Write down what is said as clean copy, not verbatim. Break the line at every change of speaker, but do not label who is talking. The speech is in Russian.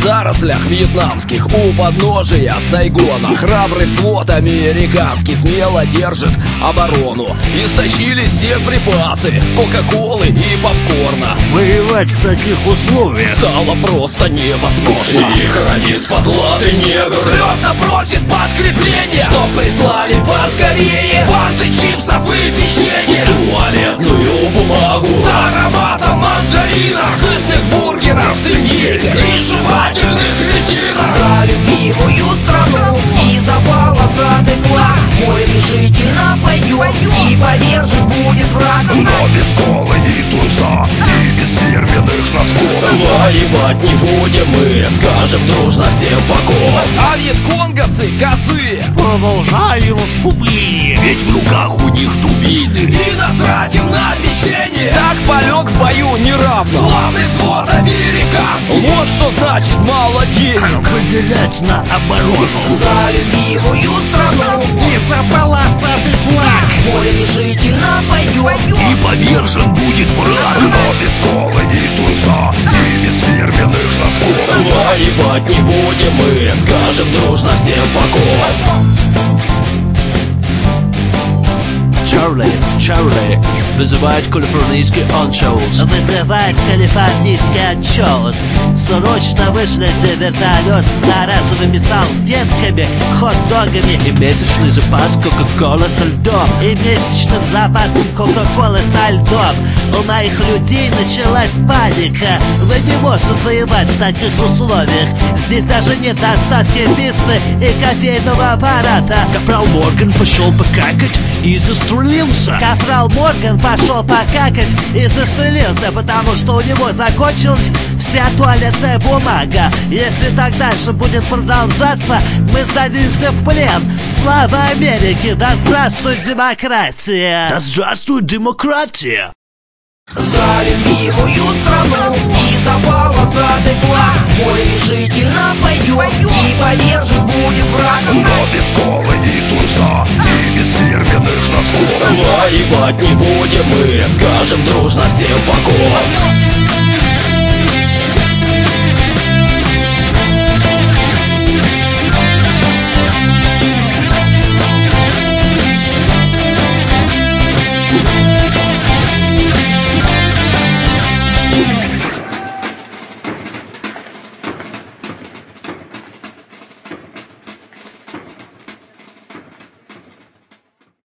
зарослях вьетнамских у подножия Сайгона храбрый взвод американский смело держит оборону. Истощились все припасы кока-колы и попкорна.
Воевать в таких условиях
стало просто невозможно. Их радист потлатый негр слезно просит подкрепление, чтоб прислали поскорее фанты, чипсов и печенье, туалетную бумагу с ароматом мандарина, сытных бургеров с индейкой и жевательных резинок.
За любимую страну и за полосатый флаг мой решительно пойдет и повержен будет враг.
Но без колы и тунца, и без фирменных носков
воевать не будем мы, скажем дружно всем покой. А вьетконговцы косые
продолжали наступление,
ведь в руках у них дубины
и насратим на печенье. Так полег в бою неравно славный взвод американцев. Вот что значит мало денег
выделять на оборону.
За любимую страну
И за полосатый флаг
мой решительно пойдет
и повержен будет враг. Но без колы и тунца, и без фирменных носков
воевать не будем мы, скажем дружно всем покой.
Чарли вызывает калифорнийский анчоус.
Вызывает калифорнийский анчоус. Срочно вышлите вертолет с одноразовыми салфетками, хот-догами
И месячный запас кока-колы со льдом.
и месячным запасом кока-колы со льдом. У моих людей началась паника. Вы не можете воевать в таких условиях. Здесь даже нет доставки пиццы и кофейного аппарата.
Капрал Морган пошел покакать и застрелился.
Капрал Морган пошел покакать и застрелился, потому что у него закончилась вся туалетная бумага. Если так дальше будет продолжаться, мы сдадимся в плен. Слава Америке! Да здравствует демократия!
Да здравствует демократия!
За любимую страну и за полосатый флаг мой решительно пойдет и повержен будет враг.
Но без колы и тунца, и без фирменных носков
Воевать не будем мы, скажем дружно всем покой.